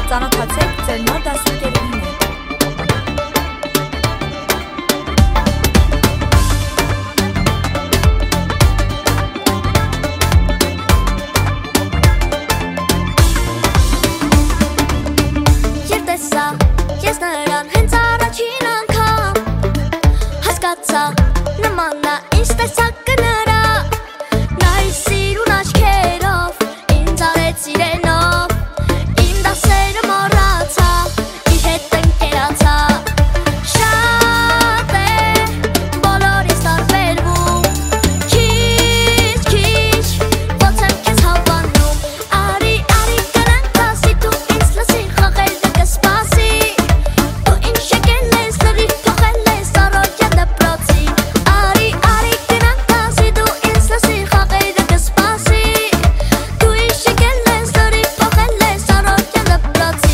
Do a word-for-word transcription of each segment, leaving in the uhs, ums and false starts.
Ծանոթացեք ձեր նոր դասընկերուհի հետ։ Երբ տեսա ես նրան հենց առաջին անգամ, հասկացա նմանա ինձ տեսակը նրա, նա իր սիրուն աչքերով ինձ արեց իրենով, իմ դասերը մոռացա, իր հետ ընկերացա, շատ է բոլորից տարբերվում, քիչ քիչ ոնց եմ քեզ հավանում, արի արի գնանք դասի, դու ինձ լսիր խաղերը կսպասի, դու ինձ եկել ես լրիվ փոխել ես առօրյա դպրոցի, արի արի գնանք դասի, դու ինձ լսիր խաղերը կսպասի, դու ինձ եկել ես լրիվ փոխել ես առօրյա դպրոցի։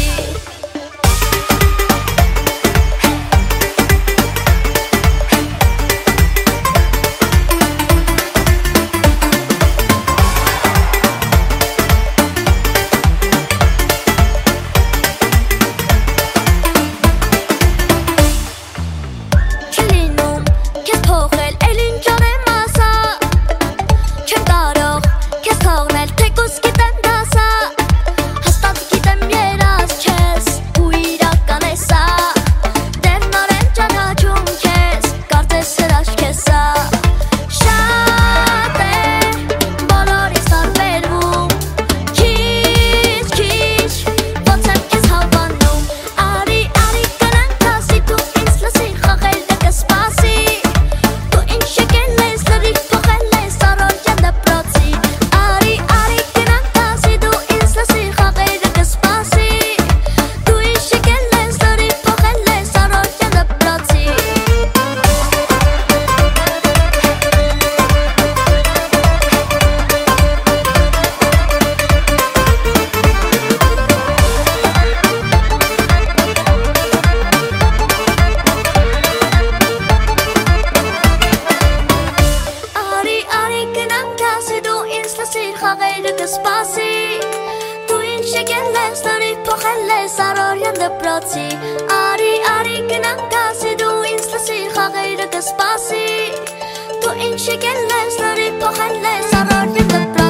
Չլինում քեզ փոխել, էլ ինչ անեմ ասա, չեմ կարող քեզ թողնել, թեկուզ գիտեմ դասա, հաստատ գիտեմ երազ չես, ու իրական է սա, դեռ նոր եմ ճանաչում քեզ, կարծես հրաշք է սա, շատ է բոլորից տարբերվում, քիչ քիչ ոնց եմ քեզ հավանում, արի արի գնանք դասի, դու ինձ լսիր խաղերը կսպասի, դու ինձ եկել ես լրիվ փոխել ես առօրյա դպրոցի, արի արի գնանք դասի, դու ինձ լսիր խաղերը կսպասի, դու ինձ եկել ես լրիվ փոխել ես առօրյա դպրոցի։ Արի արի գնանք դասի, դու ինձ լսիր խաղերը կսպասի, դու ինձ եկել ես լրիվ փոխել ես առօրյա դպրոցի, արի արի գնանք դասի, դու ինձ լսիր խաղերը կսպասի, դու ինձ եկել ես լրիվ փոխել ես առօրյա դպրոցի։